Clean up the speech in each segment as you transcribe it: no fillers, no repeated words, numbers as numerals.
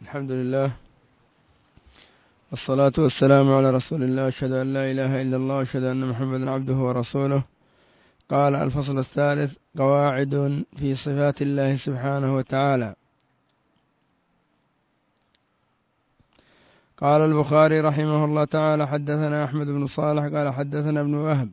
الحمد لله والصلاة والسلام على رسول الله، أشهد أن لا إله إلا الله، أشهد أن محمدا عبده ورسوله. قال الفصل الثالث: قواعد في صفات الله سبحانه وتعالى. قال البخاري رحمه الله تعالى: حدثنا أحمد بن صالح قال حدثنا ابن وهب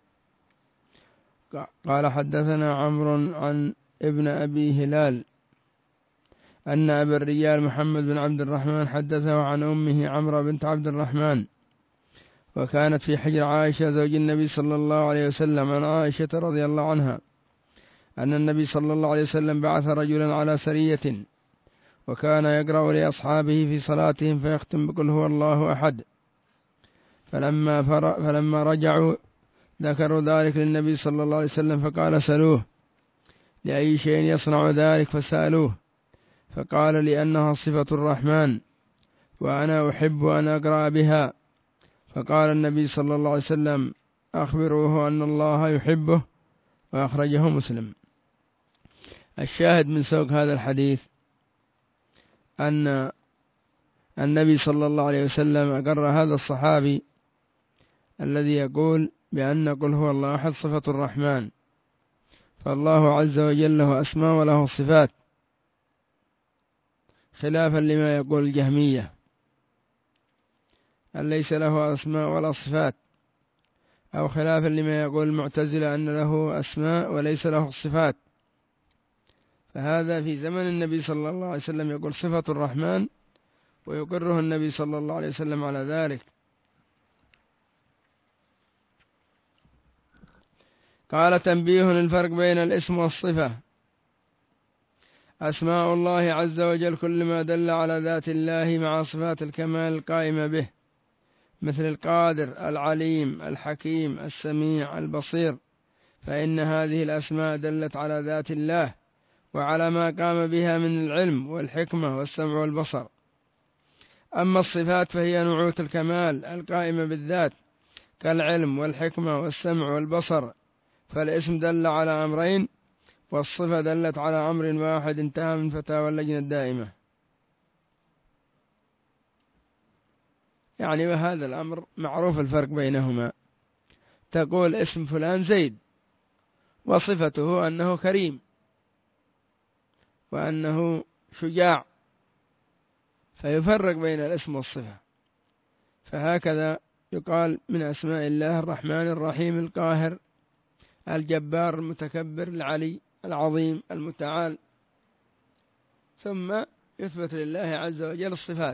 قال حدثنا عمرو عن ابن أبي هلال أن أبا الرجال محمد بن عبد الرحمن حدثه عن أمه عمرو بنت عبد الرحمن، وكانت في حجر عائشة زوج النبي صلى الله عليه وسلم، عن عائشة رضي الله عنها أن النبي صلى الله عليه وسلم بعث رجلا على سرية، وكان يقرأ لأصحابه في صلاتهم فيختم بقل هو الله أحد. فلما رجعوا ذكروا ذلك للنبي صلى الله عليه وسلم، فقال: سألوه لأي شيء يصنع ذلك؟ فسألوه فقال: لأنها صفة الرحمن وأنا أحب أن أقرأ بها. فقال النبي صلى الله عليه وسلم: أخبروه أن الله يحبه. وأخرجه مسلم. الشاهد من سوق هذا الحديث أن النبي صلى الله عليه وسلم أقر هذا الصحابي الذي يقول بأن قل هو الله أحد صفة الرحمن، فالله عز وجل له أسماء وله صفات، خلافا لما يقول الجهمية أن ليس له أسماء ولا صفات، أو خلافا لما يقول المعتزلة أن له أسماء وليس له صفات. فهذا في زمن النبي صلى الله عليه وسلم يقول صفة الرحمن، ويقره النبي صلى الله عليه وسلم على ذلك. قال: تنبيه الفرق بين الاسم والصفة. أسماء الله عز وجل كل ما دل على ذات الله مع صفات الكمال القائمة به، مثل القادر، العليم، الحكيم، السميع، البصير، فإن هذه الأسماء دلت على ذات الله وعلى ما قام بها من العلم والحكمة والسمع والبصر. أما الصفات فهي نعوت الكمال القائمة بالذات كالعلم والحكمة والسمع والبصر، فالاسم دل على أمرين، والصفة دلت على أمر واحد، انتهى من فتاوى اللجنة الدائمة. يعني وهذا الأمر معروف الفرق بينهما. تقول اسم فلان زيد، وصفته أنه كريم وأنه شجاع، فيفرق بين الاسم والصفة. فهكذا يقال من أسماء الله: الرحمن الرحيم القاهر الجبار المتكبر العلي العظيم المتعال، ثم يثبت لله عز وجل الصفات.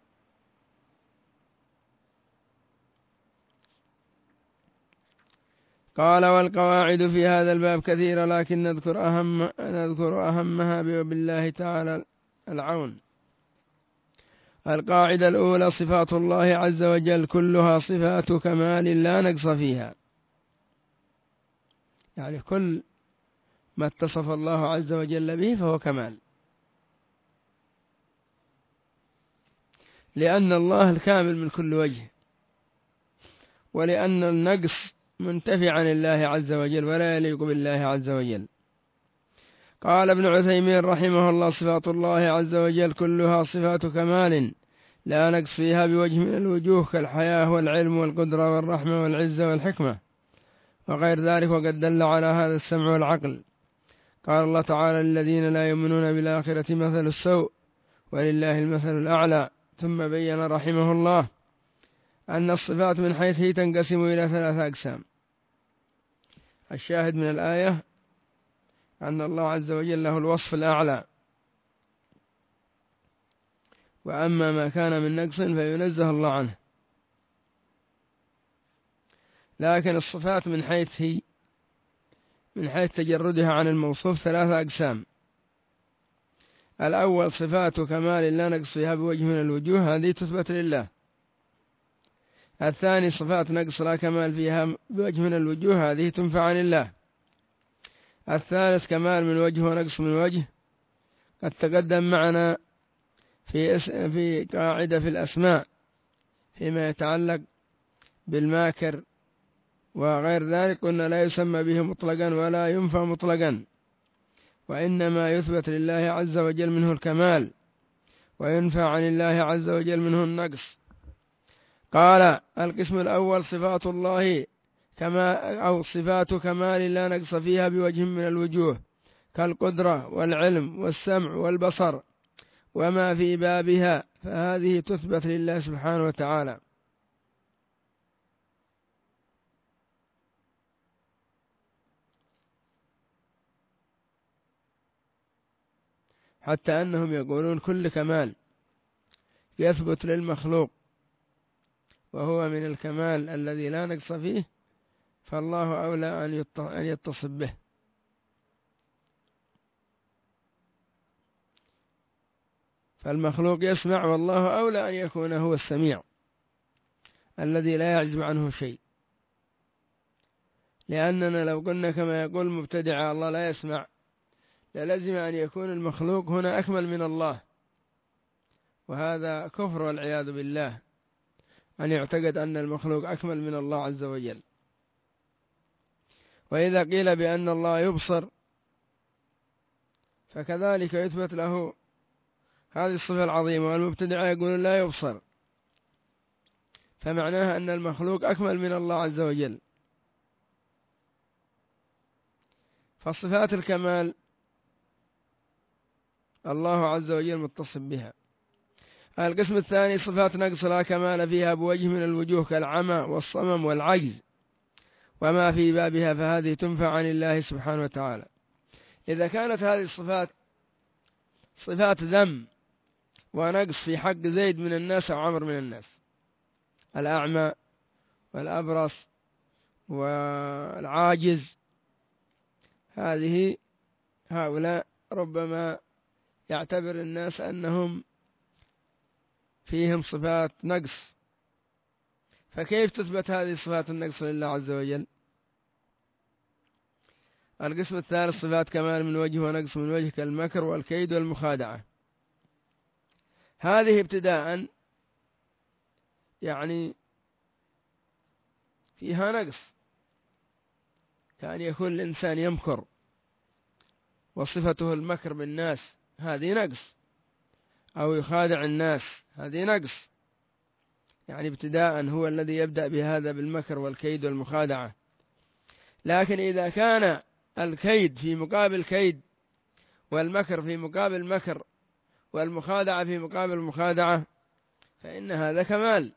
قال: والقواعد في هذا الباب كثيرة، لكن نذكر أهمها وبالله تعالى العون. القاعدة الأولى: صفات الله عز وجل كلها صفات كمال لا نقص فيها. يعني كل ما اتصف الله عز وجل به فهو كمال، لأن الله الكامل من كل وجه، ولأن النقص منتفي عن الله عز وجل ولا يليق بالله عز وجل. قال ابن عثيمين رحمه الله: صفات الله عز وجل كلها صفات كمال لا نقص فيها بوجه من الوجوه، كالحياة والعلم والقدرة والرحمة والعزة والحكمة وغير ذلك، وقد دل على هذا السمع والعقل. قال الله تعالى: الذين لا يؤمنون بالآخرة مثل السوء ولله المثل الأعلى. ثم بين رحمه الله أن الصفات من حيث هي تنقسم إلى 3 أقسام. الشاهد من الآية أن الله عز وجل له الوصف الأعلى، وأما ما كان من نقص فينزه الله عنه. لكن الصفات من حيث تجردها عن الموصوف 3 أقسام. الأول: صفات كمال لا نقص فيها بوجه من الوجوه، هذه تثبت لله. الثاني: صفات نقص لا كمال فيها بوجه من الوجوه، هذه تنفع عن الله. الثالث: كمال من وجه ونقص من وجه، قد تقدم معنا في قاعدة في الأسماء فيما يتعلق بالماكر وغير ذلك، قلنا لا يسمى به مطلقا ولا ينفى مطلقا، وإنما يثبت لله عز وجل منه الكمال، وينفى عن الله عز وجل منه النقص. قال: القسم الأول صفات الله أو صفات كمال لا نقص فيها بوجه من الوجوه، كالقدرة والعلم والسمع والبصر وما في بابها، فهذه تثبت لله سبحانه وتعالى. حتى أنهم يقولون كل كمال يثبت للمخلوق وهو من الكمال الذي لا نقص فيه، فالله أولى أن يتصف به. فالمخلوق يسمع، والله أولى أن يكون هو السميع الذي لا يعزب عنه شيء. لأننا لو قلنا كما يقول مبتدع الله لا يسمع، للزم أن يكون المخلوق هنا أكمل من الله، وهذا كفر والعياذ بالله، أن يعتقد أن المخلوق أكمل من الله عز وجل. وإذا قيل بأن الله يبصر، فكذلك يثبت له هذه الصفة العظيمة، والمبتدع يقول لا يبصر، فمعناها أن المخلوق أكمل من الله عز وجل. فصفات الكمال الله عز وجل متصف بها. القسم الثاني صفات نقص لا كمال فيها بوجه من الوجوه، كالعمى والصمم والعجز وما في بابها، فهذه تنفى عن الله سبحانه وتعالى. إذا كانت هذه الصفات صفات ذم ونقص في حق زيد من الناس أو عمر من الناس، الأعمى والأبرص والعاجز، هؤلاء ربما يعتبر الناس أنهم فيهم صفات نقص، فكيف تثبت هذه صفات النقص لله عز وجل؟ القسم الثالث صفات كمال من وجه ونقص من وجه، كالمكر والكيد والمخادعة. هذه ابتداء يعني فيها نقص، كأن يكون الإنسان يمكر وصفته المكر بالناس، هذه نقص، أو يخادع الناس، هذه نقص. يعني ابتداء هو الذي يبدأ بهذا بالمكر والكيد والمخادعة. لكن إذا كان الكيد في مقابل كيد، والمكر في مقابل مكر، والمخادعة في مقابل مخادعة، فإن هذا كمال.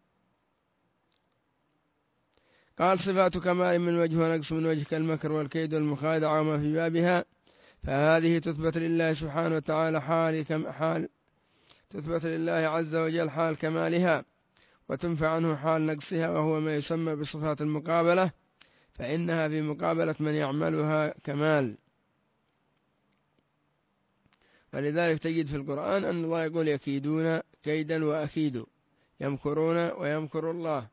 قال: صفات كمال من وجه ونقص من وجه، كالمكر والكيد والمخادعة وما في بابها، فهذه تثبت لله سبحانه وتعالى تثبت لله عز وجل حال كمالها، وتنفى عنه حال نقصها، وهو ما يسمى بصفات المقابلة، فإنها في مقابلة من يعملها كمال. ولذلك تجد في القرآن أن الله يقول: يكيدون كيدا وأكيد، يمكرون ويمكر الله.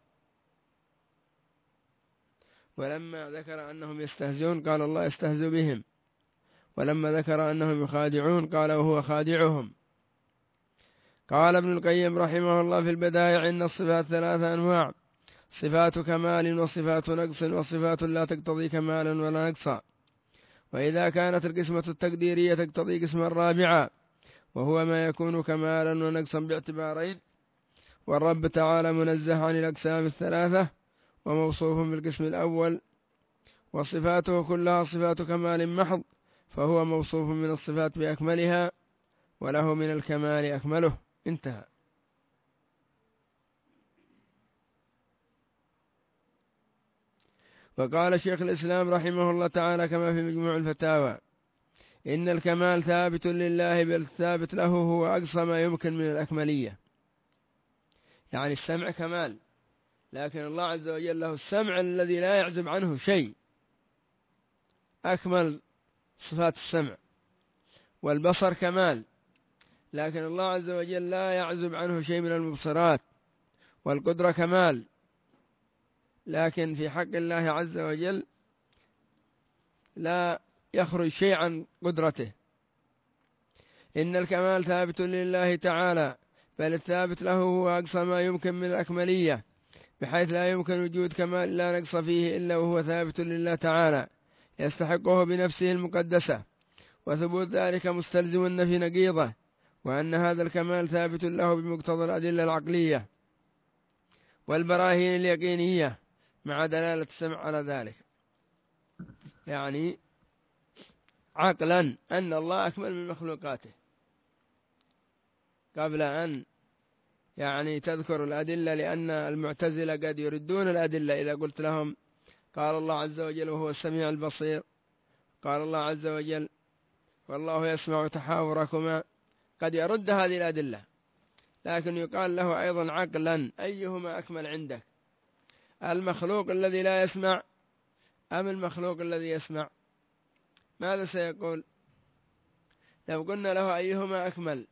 ولما ذكر أنهم يستهزئون قال الله يستهزئ بهم، ولما ذكر أنهم يخادعون قال وهو خادعهم. قال ابن القيم رحمه الله في البدائع: إن الصفات 3 أنواع: صفات كمال وصفات نقص وصفات لا تقتضي كمالا ولا نقصا. وإذا كانت القسمة التقديرية تقتضي قسما رابعا، وهو ما يكون كمالا ونقصا باعتبارين. والرب تعالى منزه عن الأقسام 3 وموصوف بالقسم الأول، وصفاته كلها صفات كمال محض، فهو موصوف من الصفات بأكملها، وله من الكمال أكمله. انتهى. وقال شيخ الإسلام رحمه الله تعالى كما في مجموع الفتاوى: إن الكمال ثابت لله، بل ثابت له هو أقصى ما يمكن من الأكملية. يعني السمع كمال، لكن الله عز وجل له السمع الذي لا يعزب عنه شيء، أكمل صفات السمع. والبصر كمال، لكن الله عز وجل لا يعزب عنه شيء من المبصرات. والقدرة كمال، لكن في حق الله عز وجل لا يخرج شيء عن قدرته. إن الكمال ثابت لله تعالى، بل الثابت له هو أقصى ما يمكن من الأكملية، بحيث لا يمكن وجود كمال لا نقص فيه إلا وهو ثابت لله تعالى، يستحقه بنفسه المقدسة، وثبوت ذلك مستلزم النفي نقيضه، وأن هذا الكمال ثابت له بمقتضى الأدلة العقلية والبراهين اليقينية مع دلالة السمع على ذلك. يعني عقلا أن الله أكمل من مخلوقاته قبل أن تذكر الأدلة، لأن المعتزلة قد يردون الأدلة إذا قلت لهم قال الله عز وجل وهو السميع البصير، قال الله عز وجل والله يسمع تحاوركما، قد يرد هذه الأدلة، لكن يقال له أيضا عقلا أيهما أكمل عندك، المخلوق الذي لا يسمع أم المخلوق الذي يسمع؟ ماذا سيقول لو قلنا له أيهما أكمل،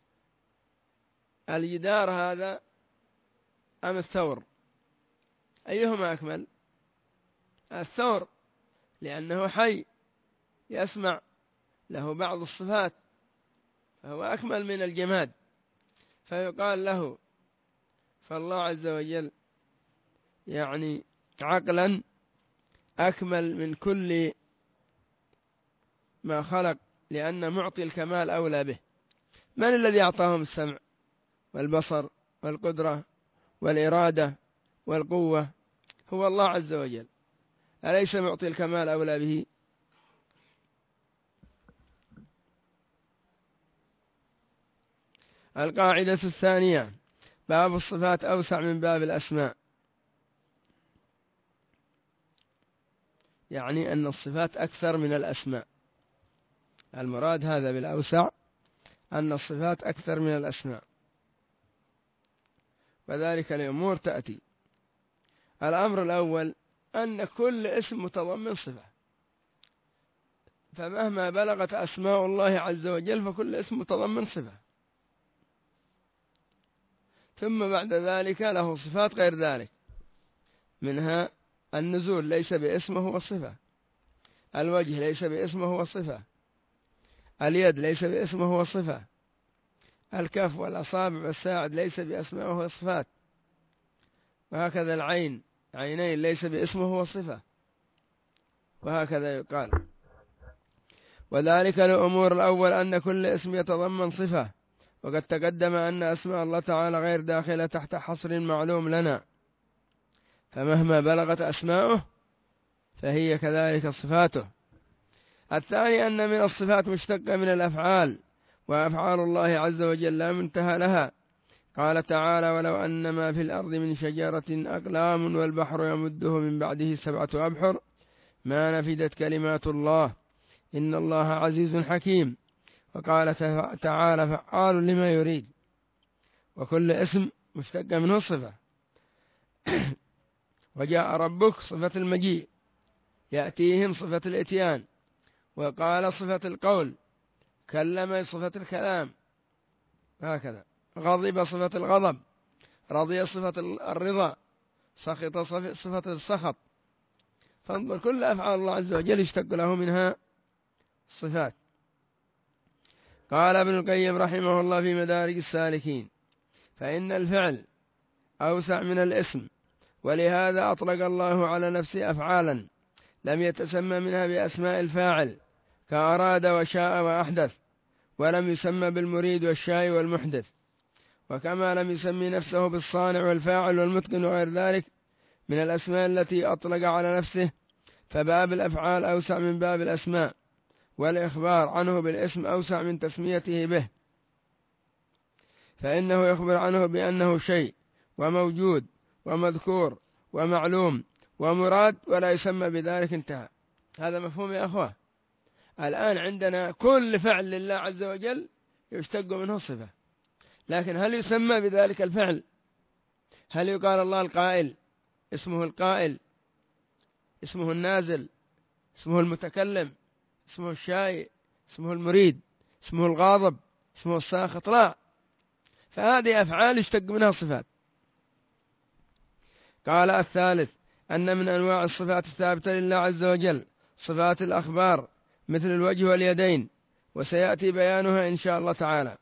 الجدار هذا أم الثور؟ أيهما أكمل؟ الثور، لأنه حي يسمع، له بعض الصفات، فهو أكمل من الجماد، فيقال له فالله عز وجل عقلا أكمل من كل ما خلق، لأن معطي الكمال أولى به. من الذي أعطاهم السمع والبصر والقدرة والإرادة والقوة؟ هو الله عز وجل، أليس معطي الكمال أولى به؟ القاعدة الثانية: باب الصفات أوسع من باب الأسماء، يعني أن الصفات أكثر من الأسماء، المراد هذا بالأوسع أن الصفات أكثر من الأسماء، وذلك لأمور تأتي. الأمر الأول أن كل اسم متضمن صفة، فمهما بلغت أسماء الله عز وجل فكل اسم متضمن صفة، ثم بعد ذلك له صفات غير ذلك، منها النزول ليس باسمه هو صفة، الوجه ليس باسمه هو صفة، اليد ليس باسمه هو صفة، الكف والأصابع والساعد ليس بأسمائه هو صفات، وهكذا العين عينين ليس باسمه هو صفة، وهكذا يقال. وذلك الأمور الأول أن كل اسم يتضمن صفة، وقد تقدم أن أسماء الله تعالى غير داخلة تحت حصر معلوم لنا، فمهما بلغت أسماؤه فهي كذلك صفاته. الثاني أن من الصفات مشتقة من الأفعال، وأفعال الله عز وجل لا منتهى لها، قال تعالى ولو أن ما في الأرض من شجرة أقلام والبحر يمده من بعده 7 أبحر ما نفدت كلمات الله إن الله عزيز حكيم. وقال تعالى فعال لما يريد، وكل اسم مشتق منه صفة. وجاء ربك صفة المجيء، يأتيهم صفة الإتيان، وقال صفة القول، كلم صفة الكلام، هكذا. غضب صفة الغضب، رضي صفة الرضا، سخط صفة السخط. فانظر كل أفعال الله عز وجل يشتق له منها صفات. قال ابن القيم رحمه الله في مدارج السالكين فإن الفعل أوسع من الاسم، ولهذا أطلق الله على نفسه أفعالا لم يتسمى منها بأسماء الفاعل كأراد وشاء وأحدث، ولم يسمى بالمريد والشاء والمحدث، وكما لم يسمي نفسه بالصانع والفاعل والمتقن وغير ذلك من الأسماء التي أطلق على نفسه، فباب الأفعال أوسع من باب الأسماء، والإخبار عنه بالاسم أوسع من تسميته به، فإنه يخبر عنه بأنه شيء وموجود ومذكور ومعلوم ومراد ولا يسمى بذلك. انتهى. هذا مفهوم يا أخوة؟ الآن عندنا كل فعل لله عز وجل يشتق منه صفة، لكن هل يسمى بذلك الفعل؟ هل يقال الله القائل اسمه القائل، اسمه النازل، اسمه المتكلم، اسمه الشاي، اسمه المريد، اسمه الغاضب، اسمه الساخط؟ لا، فهذه أفعال يشتق منها صفات. قال الثالث أن من أنواع الصفات الثابتة لله عز وجل صفات الأخبار مثل الوجه واليدين، وسيأتي بيانها إن شاء الله تعالى.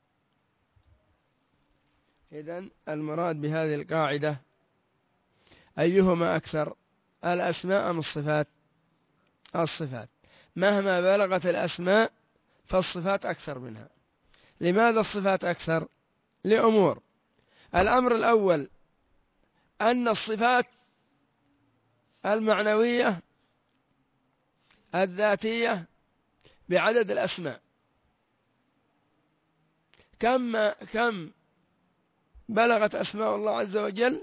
إذن المراد بهذه القاعدة أيهما أكثر، الأسماء أم الصفات؟ الصفات، مهما بلغت الأسماء فالصفات أكثر منها، لماذا الصفات أكثر؟ لأمور. الأمر الأول أن الصفات المعنوية الذاتية بعدد الأسماء. كم بلغت أسماء الله عز وجل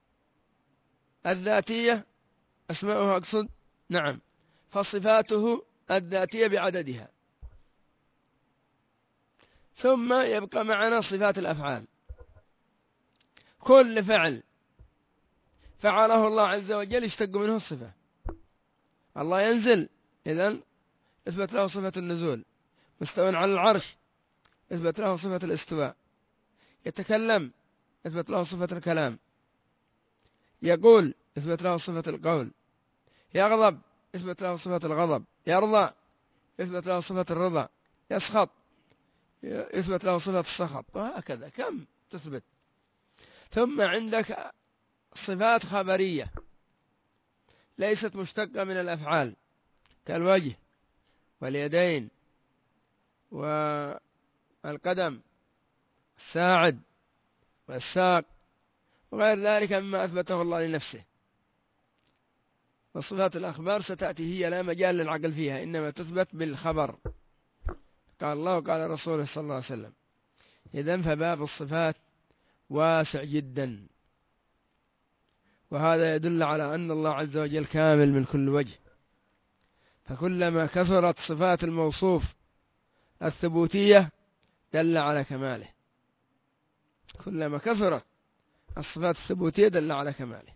الذاتية، أسماؤه أقصد، نعم، فصفاته الذاتية بعددها. ثم يبقى معنا صفات الأفعال. كل فعل فعله الله عز وجل يشتق منه الصفة. الله ينزل، إذن اثبت له صفة النزول. مستوى على العرش، اثبت له صفة الاستواء. يتكلم، اثبت له صفة الكلام. يقول، اثبت له صفة القول. يغضب، اثبت له صفة الغضب. يرضى، اثبت له صفة الرضا. يسخط، اثبت له صفة السخط. وهكذا كم تثبت. ثم عندك صفات خبرية ليست مشتقة من الأفعال، كالوجه واليدين والقدم الساعد والساق وغير ذلك مما أثبته الله لنفسه. وصفات الأخبار ستأتي، هي لا مجال للعقل فيها، إنما تثبت بالخبر، قال الله وقال رسوله صلى الله عليه وسلم. إذن فباب الصفات واسع جدا، وهذا يدل على أن الله عز وجل كامل من كل وجه. فكلما كثرت صفات الموصوف الثبوتية دل على كماله، كلما كثرت الصفات الثبوتية دل على كماله.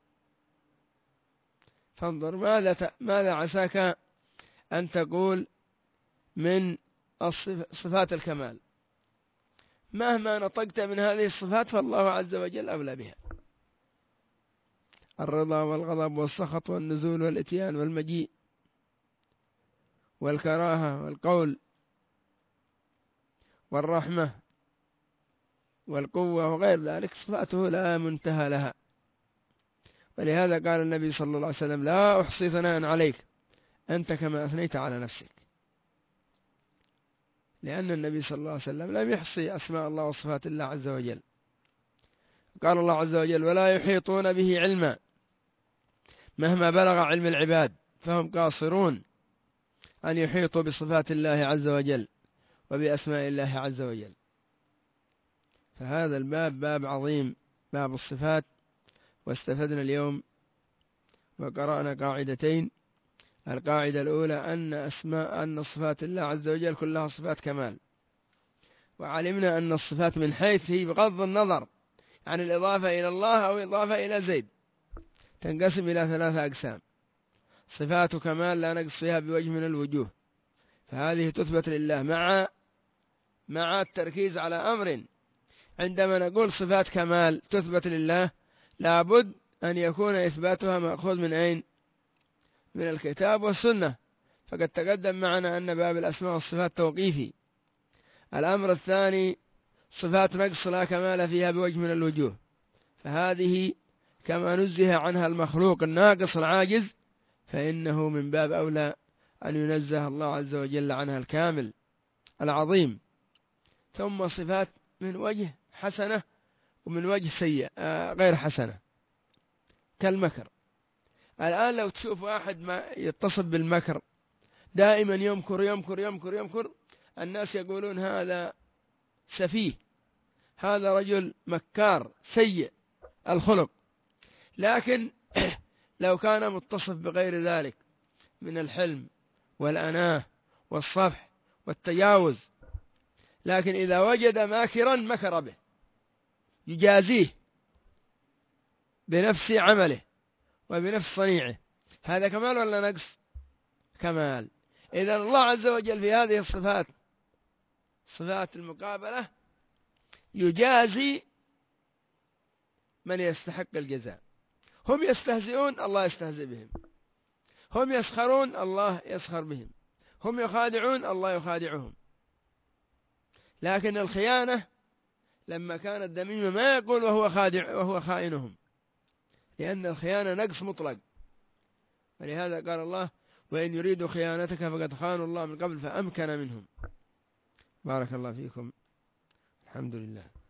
فانظر ماذا عساك أن تقول من صفات الكمال. مهما نطقت من هذه الصفات فالله عز وجل أولى بها. الرضا والغضب والسخط والنزول والإتيان والمجيء والكراهة والقول والرحمة والقوة وغير ذلك، صفاته لا منتهى لها. ولهذا قال النبي صلى الله عليه وسلم: لا أحصي ثناء عليك أنت كما أثنيت على نفسك. لأن النبي صلى الله عليه وسلم لم يحصي أسماء الله وصفات الله عز وجل. قال الله عز وجل: ولا يحيطون به علما. مهما بلغ علم العباد فهم قاصرون أن يحيطوا بصفات الله عز وجل وبأسماء الله عز وجل. فهذا الباب باب عظيم، باب الصفات. واستفدنا اليوم وقرأنا قاعدتين. القاعدة الأولى أن صفات الله عز وجل كلها صفات كمال. وعلمنا أن الصفات من حيث هي بغض النظر عن الإضافة إلى الله أو إضافة إلى زيد تنقسم إلى 3 أقسام: صفات كمال لا نقص فيها بوجه من الوجوه، فهذه تثبت لله مع التركيز على أمر. عندما نقول صفات كمال تثبت لله لابد أن يكون إثباتها مأخوذ من أين؟ من الكتاب والسنة. فقد تقدم معنا أن باب الأسماء والصفات توقيفي. الأمر الثاني صفات نقص لا كمال فيها بوجه من الوجوه، فهذه كما نزه عنها المخلوق الناقص العاجز فإنه من باب أولى أن ينزه الله عز وجل عنها الكامل العظيم. ثم صفات من وجه حسنة ومن وجه سيء غير حسنة، كالمكر. الآن لو تشوف واحد ما يتصف بالمكر دائما يمكر يمكر يمكر يمكر، الناس يقولون هذا سفيه، هذا رجل مكار سيء الخلق. لكن لو كان متصف بغير ذلك من الحلم والأناة والصفح والتجاوز، لكن إذا وجد ماكرا مكر به يجازيه بنفس عمله وبنفس صنيعه، هذا كمال ولا نقص؟ كمال. إذا الله عز وجل في هذه الصفات، صفات المقابلة، يجازي من يستحق الجزاء. هم يستهزئون، الله يستهزئ بهم. هم يسخرون، الله يسخر بهم. هم يخادعون، الله يخادعهم. لكن الخيانة لما كانت ذميمة ما يقول وهو خادع وهو خائنهم، لأن الخيانة نقص مطلق. ولهذا قال الله: وإن يريدوا خيانتك فقد خانوا الله من قبل فأمكن منهم. بارك الله فيكم. الحمد لله.